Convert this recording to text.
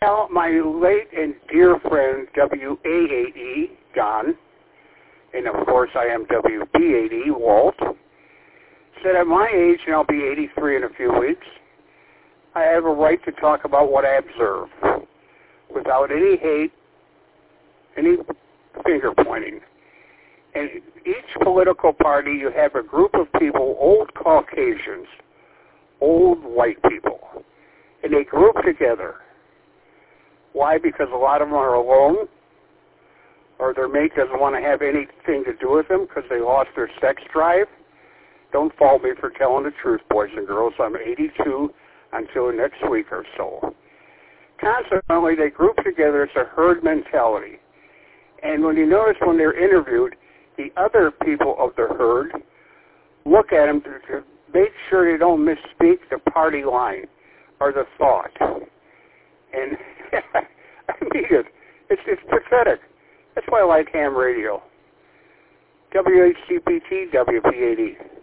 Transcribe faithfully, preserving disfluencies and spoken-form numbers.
Well, my late and dear friend W A eight E, John, and of course I am W B eight E, Walt, said at my age, and I'll be eighty-three in a few weeks, I have a right to talk about what I observe without any hate, any finger pointing. And each political party, you have a group of people, old Caucasians, old white people, and they group together. Why? Because a lot of them are alone, or their mate doesn't want to have anything to do with them because they lost their sex drive. Don't fault me for telling the truth, boys and girls. I'm eighty-two until next week or so. Consequently, they group together. It's a herd mentality. And when you notice when they're interviewed, the other people of the herd look at them to, to make sure they don't misspeak the party line or the thought. And I mean it. It's, it's pathetic. That's why I like ham radio. W H C P T, W P eighty.